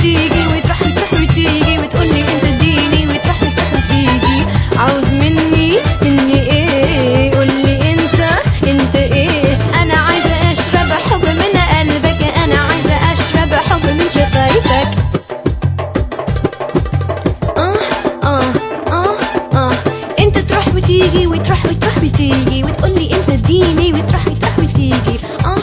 وتيجي وتروح وتروح وتيجي وتقولي انت اديني وتروح وتروح وتيجي. عاوز مني ايه؟ قولي انت ايه؟ انا عايزة اشرب حب من قلبك، انا عايزة اشرب حب من شفايفك. انت تروح وتيجي وتروح وتروح وتيجي وتقولي انت اديني وتروح وتروح وتيجي.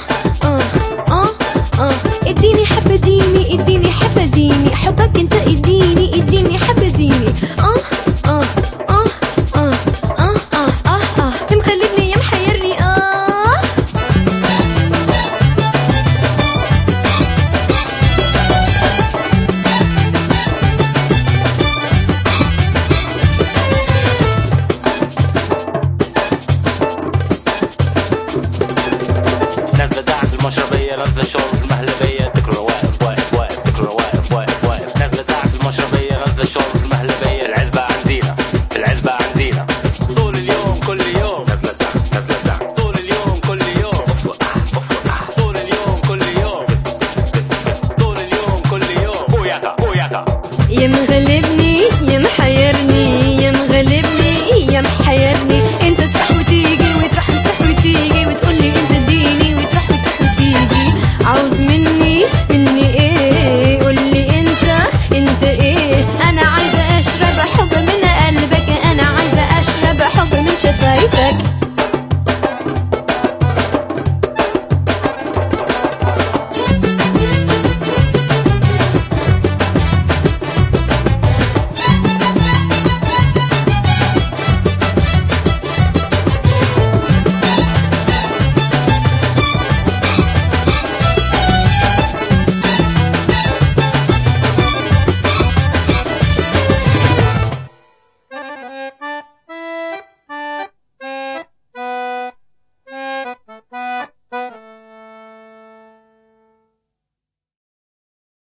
اديني حبة اديني، اديني حبة اديني حبك انت، اديني اديني حبة اديني. انت مخلبني يا محيرني. نازلة تحت المشربية، نازلة شرب المهلبية، تكره واقف واقف واقف، تكره واقف واقف واقف. نازلة تحت المشربية، نازلة شرب المهلبية، العزبة عندينا، العزبة عندينا طول اليوم كل يوم. نازلة تحت، نازلة تحت طول اليوم كل يوم، طول اليوم كل يوم، طول اليوم كل يوم. بوياكا بوياكا. يا مغلبني يا محيرني،